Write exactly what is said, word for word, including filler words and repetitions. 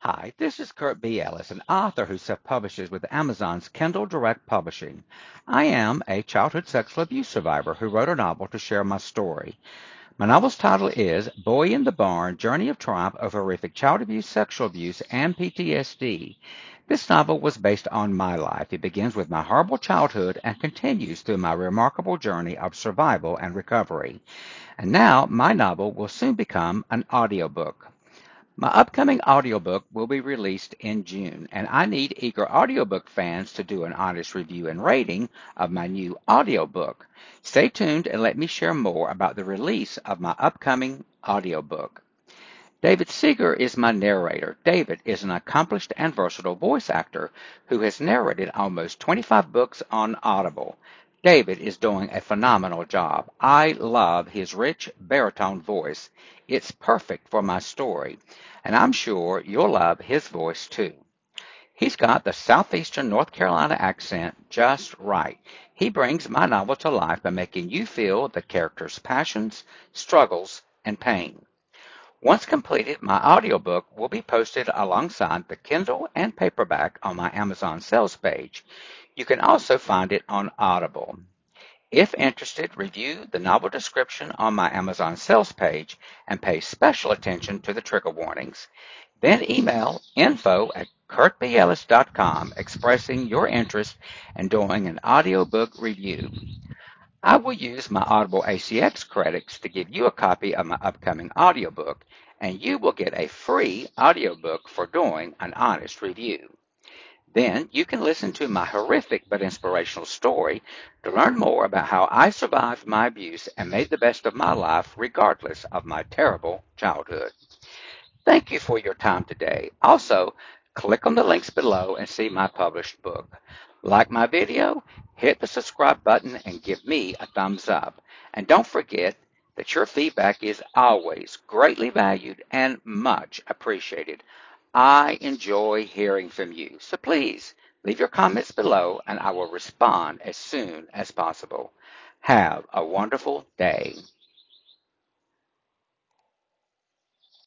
Hi, this is Kurt B. Ellis, an author who self-publishes with Amazon's Kindle Direct Publishing. I am a childhood sexual abuse survivor who wrote a novel to share my story. My novel's title is Boy in the Barn, Journey of Triumph of Horrific Child Abuse, Sexual Abuse, and P T S D. This novel was based on my life. It begins with my horrible childhood and continues through my remarkable journey of survival and recovery. And now my novel will soon become an audiobook. My upcoming audiobook will be released in June, and I need eager audiobook fans to do an honest review and rating of my new audiobook. Stay tuned and let me share more about the release of my upcoming audiobook. David Seeger is my narrator. David is an accomplished and versatile voice actor who has narrated almost twenty-five books on Audible. David is doing a phenomenal job. I love his rich baritone voice. It's perfect for my story, and I'm sure you'll love his voice too. He's got the southeastern North Carolina accent just right. He brings my novel to life by making you feel the characters' passions, struggles, and pain. Once completed, my audiobook will be posted alongside the Kindle and paperback on my Amazon sales page. You can also find it on Audible. If interested, review the novel description on my Amazon sales page and pay special attention to the trigger warnings. Then email info at kurt b ellis dot com expressing your interest in doing an audiobook review. I will use my Audible A C X credits to give you a copy of my upcoming audiobook, and you will get a free audiobook for doing an honest review. Then you can listen to my horrific but inspirational story to learn more about how I survived my abuse and made the best of my life regardless of my terrible childhood. Thank you for your time today. Also, click on the links below and see my published book. Like my video, hit the subscribe button and give me a thumbs up. And don't forget that your feedback is always greatly valued and much appreciated. I enjoy hearing from you, so please leave your comments below and I will respond as soon as possible. Have a wonderful day.